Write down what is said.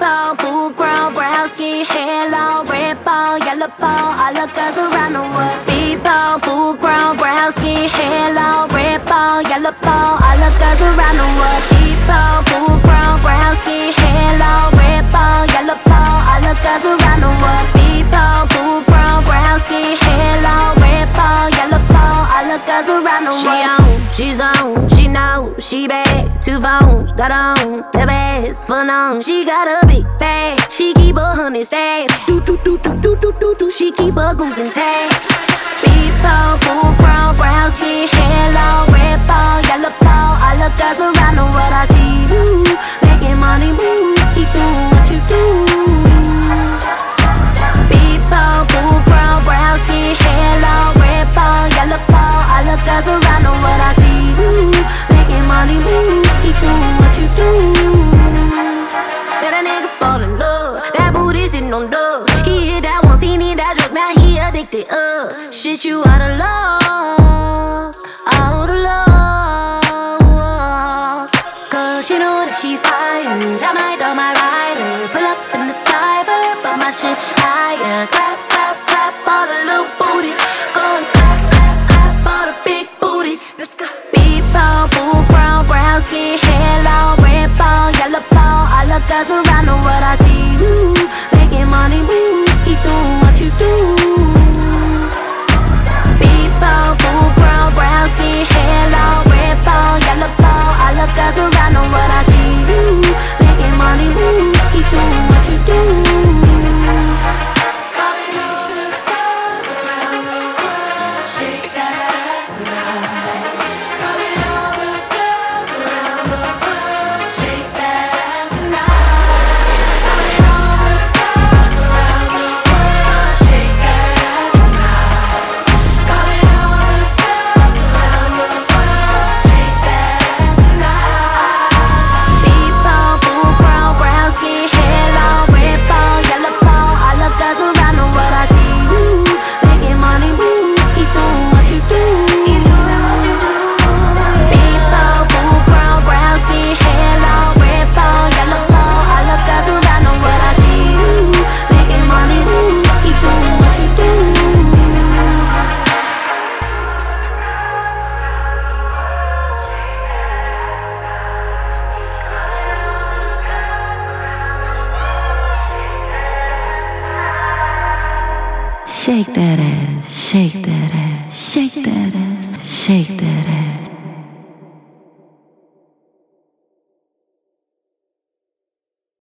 ball, full grown, brown skin, hair long, red ball, yellow ball, all the girls around the world. Big ball, full grown, brown skin, hair long, red ball, yellow ball, all the girls around the world. Big ball, full grown, brown skin, hair long, red ball, yellow ball, all the girls around the world. Big ball, full grown, brown skin, hair long, red ball, yellow ball, all the girls around the world. She's on, she know, she bad. 2 phones, got on, the best for long. She got a big bag, she keep 100 stacks. Do, she keep her goons intact. Big ball, full grown, brown skin, hair long, red ball, yellow ball, all the girls around the world. I see you making money moves, keep doing what you do. Big ball, full grown, brown skin, hair long, red ball, yellow ball, all the girls around the world. I see you making money moves, keep doing what you do. Bet a nigga fall in love, that booty sitting on dubs. He hit that once, he need that drug, now he addicted up. Shit, you out of love, out of love. Cause you know that she fired, I might on my rider. Pull up in the cyber, but my shit higher. Clap, clap, clap, all the little booties. Go and clap, clap, clap, all the big booties. Let's go. Big ball, full grown, brown skin, hair long, red ball, yellow ball, all the girls around the world. I see you making money moves, keep doing what you do. Big ball, full grown, brown skin, hair long, red ball, yellow ball, all the girls around the world. I see you making money moves, keep doing what you do. Calling all the girls around the world, shake that ass tonight. Calling all the girls around the world, shake that ass tonight. Calling all the girls around the world, shake that ass tonight. Calling all the girls around the world, shake that ass tonight. Big ball, full grown, brown skin, hair long, red ball, yellow ball, all the girls around the world. I see you making money moves, keep doing what you do. Big ball, full grown, brown skin, hair long, red ball, yellow ball, all the girls around the world. I see you making money moves, keep doing what you do. Shake that ass, shake that ass, shake that ass, shake that ass.